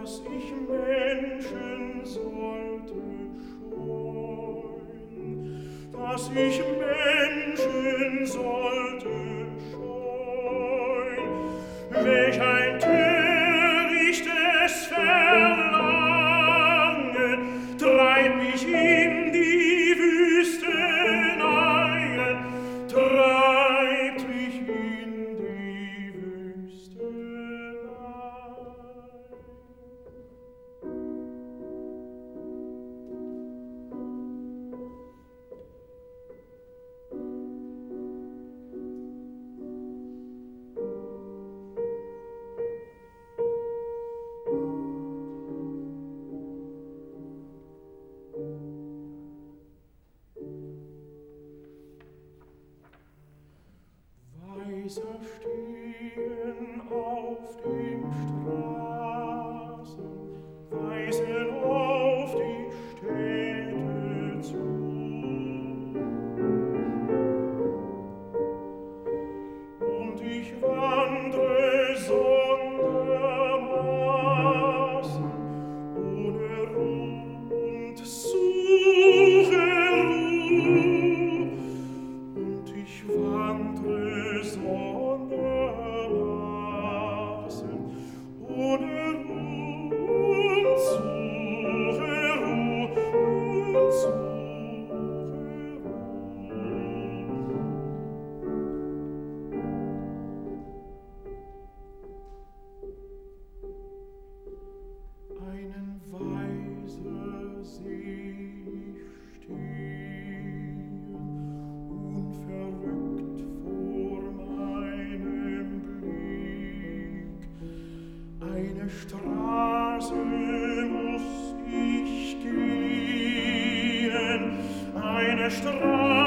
dass ich Menschen sollte scheuen, dass ich Menschen sollte scheuen, welch ein törichtes Verlangen treibt mich in die Wüstenei, treibt mich in die Wüstenei. Weiser stehen auf den Straßen, weisen auf die Städte zu. Und ich wandre sondermaßen, ohne Ruh und suche Ruh. Und ich wandre sondermaßen, ohne Ruh und suche Ruh und suche Ruh. Einen Weiser seh ich stehen, unverrückt vor meinem Blick. Eine Straße muss ich gehen, eine Straße